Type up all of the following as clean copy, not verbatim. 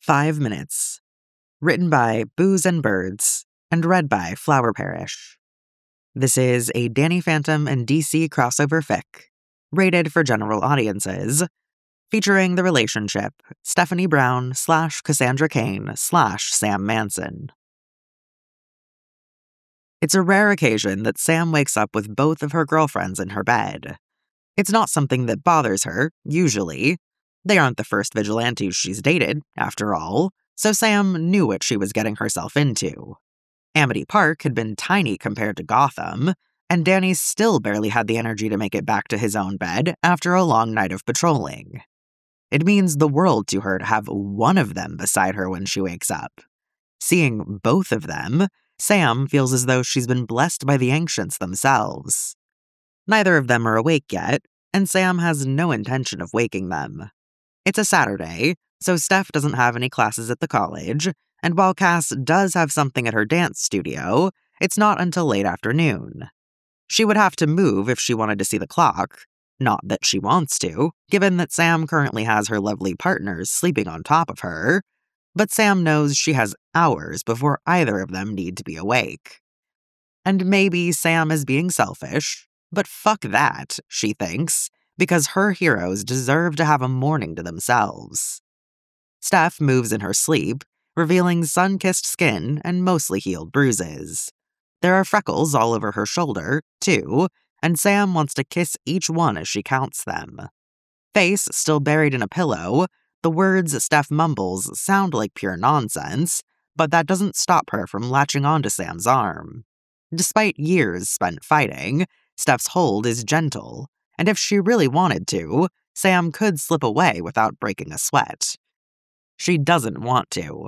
5 Minutes. Written by Booze and Birds and read by Flower Parish. This is a Danny Phantom and DC crossover fic, rated for general audiences, featuring the relationship Stephanie Brown / Cassandra Cain / Sam Manson. It's a rare occasion that Sam wakes up with both of her girlfriends in her bed. It's not something that bothers her, usually. They aren't the first vigilantes she's dated, after all, so Sam knew what she was getting herself into. Amity Park had been tiny compared to Gotham, and Danny still barely had the energy to make it back to his own bed after a long night of patrolling. It means the world to her to have one of them beside her when she wakes up. Seeing both of them, Sam feels as though she's been blessed by the ancients themselves. Neither of them are awake yet, and Sam has no intention of waking them. It's a Saturday, so Steph doesn't have any classes at the college, and while Cass does have something at her dance studio, it's not until late afternoon. She would have to move if she wanted to see the clock. Not that she wants to, given that Sam currently has her lovely partners sleeping on top of her, but Sam knows she has hours before either of them need to be awake. And maybe Sam is being selfish, but fuck that, she thinks, because her heroes deserve to have a morning to themselves. Steph moves in her sleep, revealing sun-kissed skin and mostly healed bruises. There are freckles all over her shoulder, too, and Sam wants to kiss each one as she counts them. Face still buried in a pillow, the words Steph mumbles sound like pure nonsense, but that doesn't stop her from latching onto Sam's arm. Despite years spent fighting, Steph's hold is gentle, and if she really wanted to, Sam could slip away without breaking a sweat. She doesn't want to.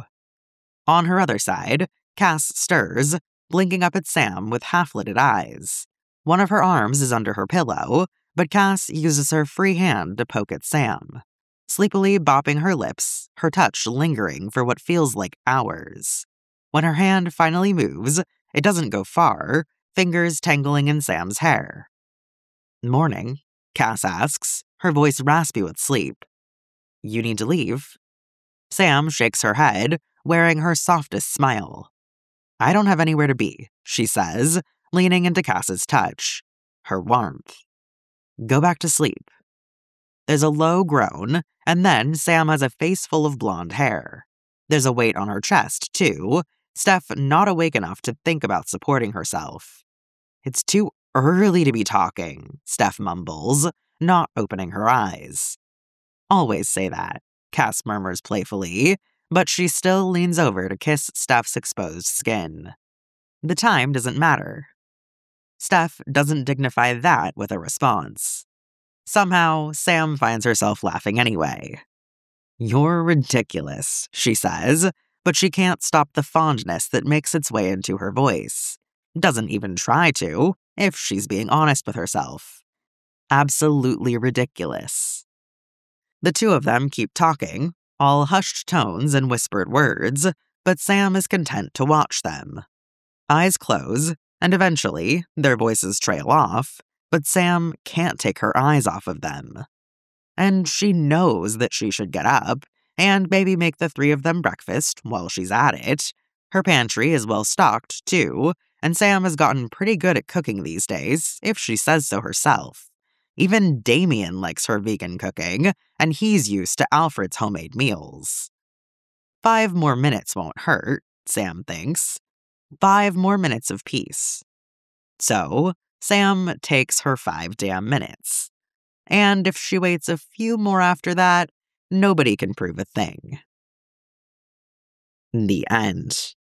On her other side, Cass stirs, blinking up at Sam with half-lidded eyes. One of her arms is under her pillow, but Cass uses her free hand to poke at Sam, sleepily bopping her lips, her touch lingering for what feels like hours. When her hand finally moves, it doesn't go far, fingers tangling in Sam's hair. "Morning," Cass asks, her voice raspy with sleep. "You need to leave?" Sam shakes her head, wearing her softest smile. "I don't have anywhere to be," she says, leaning into Cass's touch, her warmth. "Go back to sleep." There's a low groan, and then Sam has a face full of blonde hair. There's a weight on her chest, too, Steph not awake enough to think about supporting herself. "It's too early to be talking," Steph mumbles, not opening her eyes. "Always say that," Cass murmurs playfully, but she still leans over to kiss Steph's exposed skin. The time doesn't matter. Steph doesn't dignify that with a response. Somehow, Sam finds herself laughing anyway. "You're ridiculous," she says, but she can't stop the fondness that makes its way into her voice. Doesn't even try to, if she's being honest with herself. Absolutely ridiculous. The two of them keep talking, all hushed tones and whispered words, but Sam is content to watch them. Eyes close, and eventually, their voices trail off, but Sam can't take her eyes off of them. And she knows that she should get up, and maybe make the three of them breakfast while she's at it. Her pantry is well stocked, too, and Sam has gotten pretty good at cooking these days, if she says so herself. Even Damien likes her vegan cooking, and he's used to Alfred's homemade meals. 5 more minutes won't hurt, Sam thinks. 5 more minutes of peace. So, Sam takes her 5 damn minutes. And if she waits a few more after that, nobody can prove a thing. The end.